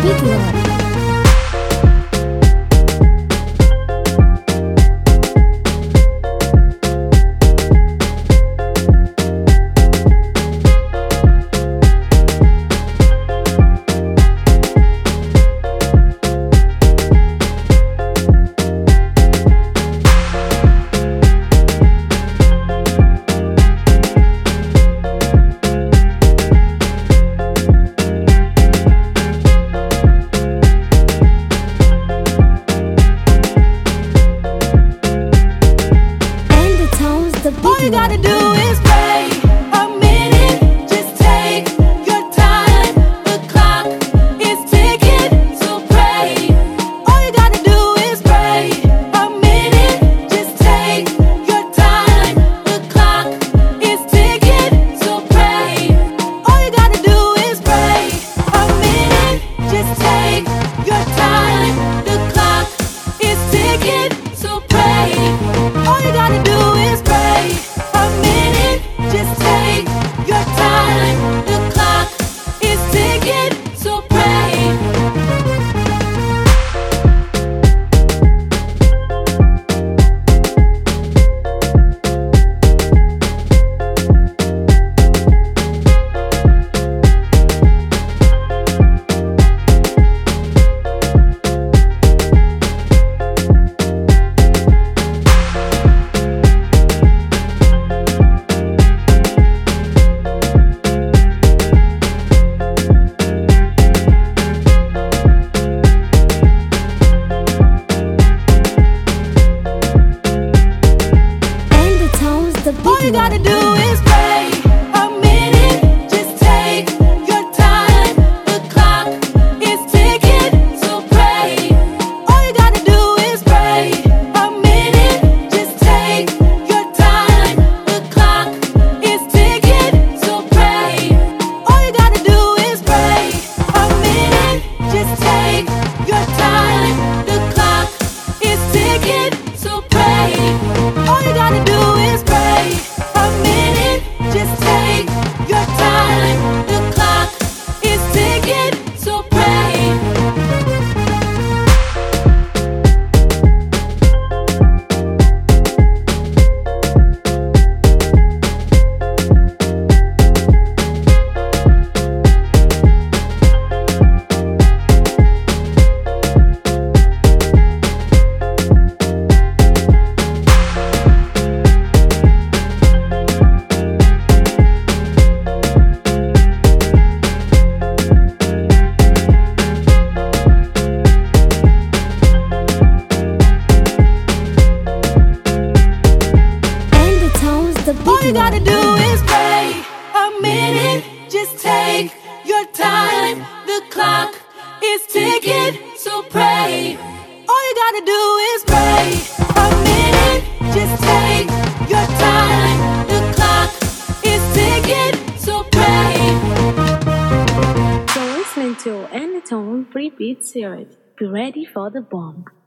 Big Lord. All you gotta do is pray a minute, just take your time. The clock is ticking, so pray. All you gotta do is pray a minute, just take your time. The clock is ticking, so pray. All you gotta do is pray a minute, just take your time. The clock is ticking, so pray. All you gotta do is pray. Just take your time. The clock is ticking, so pray. All you gotta do is pray a minute, just take your time. The clock is ticking, so pray. All you gotta do is pray a minute, just take your time. The clock is ticking, so pray. All you gotta do is pray a minute, just take your time. The clock is ticking, so pray. All you gotta do is pray a minute, just take your time. The clock is ticking, so pray. All you gotta do is pray a minute, just take your time. The clock is ticking, so pray. All you gotta do is pray a minute, just take your time. The clock is ticking, so pray. You're listening to Anytone Free Beat Series. Be ready for the bomb.